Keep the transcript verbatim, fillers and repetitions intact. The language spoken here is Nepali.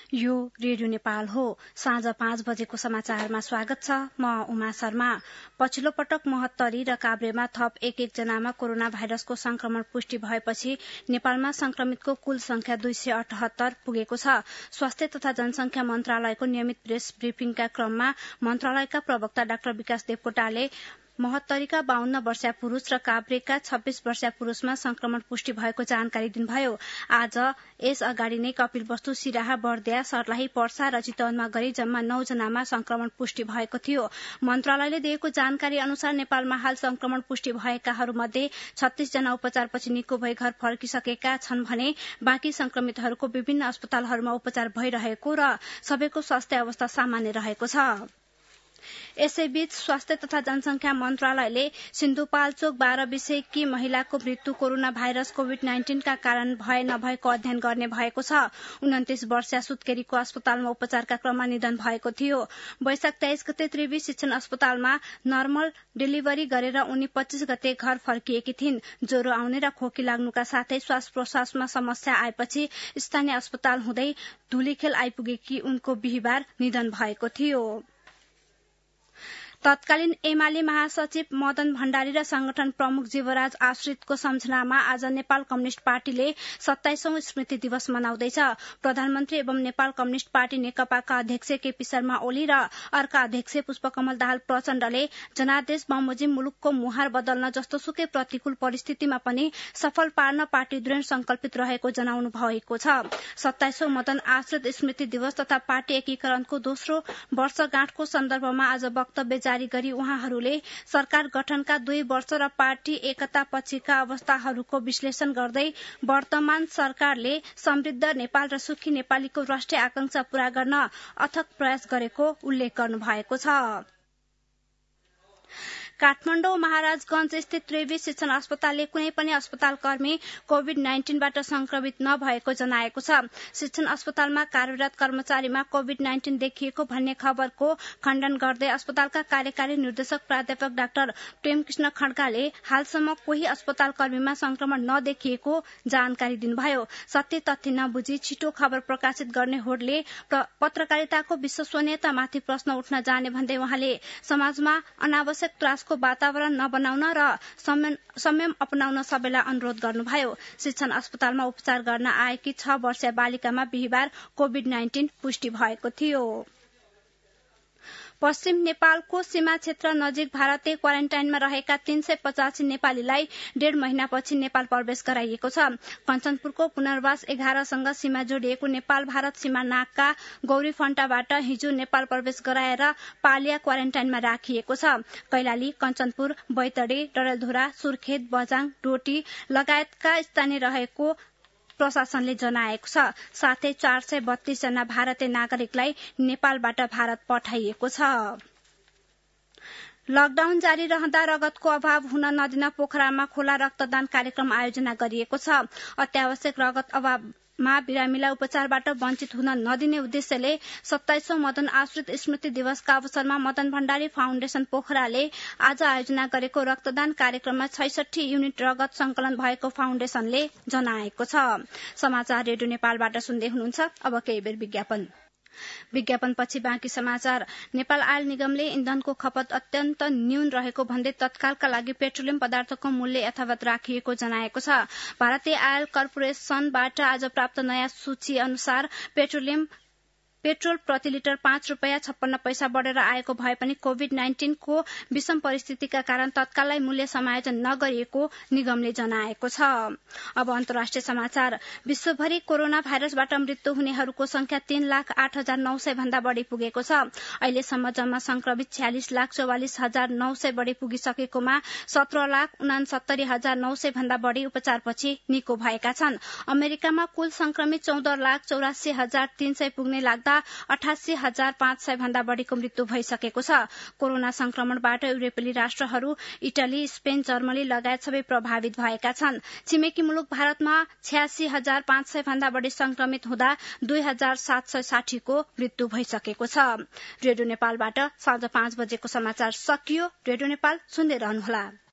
यो रेडियो नेपाल हो। साँझ पाँच बजेको समाचारमा स्वागत छ। म उमा शर्मा। पछिल्लो पटक महोत्तरी र काभ्रेमा थप एक एक जनामा कोरोना भाइरसको संक्रमण पुष्टि भएपछि नेपालमा संक्रमितको कुल संख्या दुई सय अठहत्तर पुगेको छ। स्वास्थ्य तथा जनसंख्या मन्त्रालयको नियमित प्रेस ब्रिफिङका क्रममा मन्त्रालयका प्रवक्ता डाक्टर विकास देवकोटाले महोत्तरीका बाहन्न वर्षीय पुरूष र काभ्रेका छब्बीस वर्षीय पुरूषमा संक्रमण पुष्टि भएको जानकारी दिनुभयो। आज यस अगाडि नै कपिलवस्तु, सिराहा, बर्दिया, सर्लाही, पर्सा र चितवनमा गरी जम्मा नौ जनामा संक्रमण पुष्टि भएको थियो। मन्त्रालयले दिएको जानकारी अनुसार नेपालमा हाल संक्रमण पुष्टि भएकाहरूमध्ये छत्तीस जना उपचारपछि निको भई घर फर्किसकेका छन् भने बाँकी संक्रमितहरूको विभिन्न अस्पतालहरूमा उपचार भइरहेको र सबैको स्वास्थ्य अवस्था सामान्य रहेको छ। यसैबीच स्वास्थ्य तथा जनसंख्या मन्त्रालयले सिन्धुपाल्चोक बाह्र विषयकी महिलाको मृत्यु कोरोना भाइरस कोविड नाइन्टीनका कारण भए नभएको अध्ययन गर्ने भएको छ। उन्तिस वर्षीय सुत्केरीको अस्पतालमा उपचारका क्रममा निधन भएको थियो। वैशाख तेइस गते त्रिवी शिक्षण अस्पतालमा नर्मल डेलिभरी गरेर उनी पच्चीस गते घर फर्किएकी थिइन्। ज्वरो आउने र खोकी लाग्नुका साथै श्वास प्रश्वासमा समस्या आएपछि स्थानीय अस्पताल हुँदै धुलीखेल आइपुगेकी उनको बिहिबार निधन भएको थियो। तत्कालीन एमाले महासचिव मदन भण्डारी र संगठन प्रमुख जीवराज आश्रितको सम्झनामा आज नेपाल कम्युनिष्ट पार्टीले सत्ताइसौं स्मृति दिवस मनाउँदैछ। प्रधानमन्त्री एवं नेपाल कम्युनिष्ट पार्टी नेकपाका अध्यक्ष केपी शर्मा ओली र अर्का अध्यक्ष पुष्पकमल दाहाल प्रचण्डले जनादेश बमोजिम मुलुकको मुहार बदल्न जस्तोसुकै प्रतिकूल परिस्थितिमा पनि सफल पार्न पार्टी दृढ संकल्पित रहेको जनाउनु भएको छ। सत्ताइसौं मदन आश्रित स्मृति दिवस तथा पार्टी एकीकरणको दोस्रो वर्षगाँठको सन्दर्भमा आज वक्तव्य जारी गरी उहाँहरूले सरकार गठनका दुई वर्ष र पार्टी एकता पछिका अवस्थाहरूको विश्लेषण गर्दै वर्तमान सरकारले समृद्ध नेपाल र सुखी नेपालीको राष्ट्रिय आकांक्षा पूरा गर्न अथक प्रयास गरेको उल्लेख गर्नुभएको छ। काठमाडौँ महाराजगंज स्थित त्रिवी शिक्षण अस्पतालले कुनै पनि अस्पताल कर्मी कोविड नाइन्टीनबाट संक्रमित नभएको जनाएको छ। शिक्षण अस्पतालमा कार्यरत कर्मचारीमा कोविड नाइन्टीन देखिएको भन्ने खबरको खण्डन गर्दै अस्पतालका कार्यकारी निर्देशक प्राध्यापक डाक्टर प्रेमकृष्ण खड्काले हालसम्म कोही अस्पताल कर्मीमा संक्रमण नदेखिएको जानकारी दिनुभयो। सत्य तथ्य नबुझी छिटो खबर प्रकाशित गर्ने होडले पत्रकारिताको विश्वसनीयतामाथि प्रश्न उठ्न जाने भन्दै उहाँले समाजमा अनावश्यक त्रास को वातावरण नबनाउन र संयम अपनाउन सबैलाई अनुरोध गर्नुभयो। शिक्षण अस्पतालमा उपचार गर्न आएकी छ वर्षीय बालिकामा बिहिबार कोविड नाइन्टीन पुष्टि भएको थियो। पश्चिम नेपालको सीमा क्षेत्र नजिक भारतीय क्वारेन्टाइनमा रहेका तीन सय पचासी नेपालीलाई डेढ़ महिनापछि नेपाल प्रवेश गराइएको छ। कञ्चनपुरको पुनर्वास एघारसँग सीमा जोडिएको नेपाल भारत सीमा नाकका गौरी फण्टाबाट हिजो नेपाल प्रवेश गराएर पालिया क्वारेन्टाइनमा राखिएको छ। कैलाली, कञ्चनपुर, बैतडी, डडेलधुरा, सुर्खेत, बझाङ, डोटी लगायतका स्थानीय रहेको प्रशासनले जनाएको छ। साथै चार सय बत्तीस जना भारतीय नागरिकलाई नेपालबाट भारत पठाइएको छ। लकडाउन जारी रहँदा रगतको अभाव हुन नदिन पोखरामा खोला रक्तदान कार्यक्रम आयोजना गरिएको छ। अत्यावश्यक रगत अभावमा बिरामीलाई उपचारबाट वञ्चित हुन नदिने उद्देश्यले सत्ताइसौं मदन आश्रित स्मृति दिवसका अवसरमा मदन भण्डारी फाउन्डेशन पोखराले आज आयोजना गरेको रक्तदान कार्यक्रममा छैसठी युनिट रगत संकलन भएको फाउन्डेशनले जनाएको छ। समाचार रेडियो नेपालबाट सुन्दै हुनुहुन्छ। अब केही बेर विज्ञापन विज्ञापनपछि बाँकी समाचार। नेपाल आयल निगमले इन्धनको खपत अत्यन्त न्यून रहेको भन्दै तत्कालका लागि पेट्रोलियम पदार्थको मूल्य यथावत राखिएको जनाएको छ। भारतीय आयल कर्पोरेशनबाट आज प्राप्त नयाँ सूची अनुसार पेट्रोलियम पेट्रोल प्रति लिटर पाँच रूपियाँ छप्पन्न पैसा बढ़ेर आएको भए पनि कोविड नाइन्टीनको विषम परिस्थितिका कारण तत्काललाई मूल्य समायोजन नगरिएको निगमले जनाएको छ। अब अन्तर्राष्ट्रिय समाचार। विश्वभरि कोरोना भाइरसबाट मृत्यु हुनेहरूको संख्या तीन लाख आठ हजार नौ सय भन्दा बढ़ी पुगेको छ। अहिलेसम्म जम्मा संक्रमित छ्यालिस लाख चौवालिस हजार नौ सय बढ़ी पुगिसकेकोमा सत्र लाख उनासत्तरी हजार नौ सय भन्दा बढ़ी उपचारपछि निको भएका छन्। अमेरिकामा कुल संक्रमित चौध लाख चौरासी हजार तीन सय पुग्ने लाग्दा अठासी हजार पाँच सय भन्दा बढ़ीको मृत्यु भइसकेको छ। कोरोना संक्रमणबाट युरोपेली राष्ट्रहरू इटली, स्पेन, जर्मनी लगायत सबै प्रभावित भएका छन्। छिमेकी मुलुक भारतमा छ्यासी हजार पाँच सय भन्दा बढ़ी संक्रमित हुँदा दुई हजार सात सय साठीको मृत्यु भइसकेको छ। रेडियो नेपालबाट साँझ पाँच बजेको समाचार सकियो। रेडियो नेपाल सुन्दै रहनुहोला।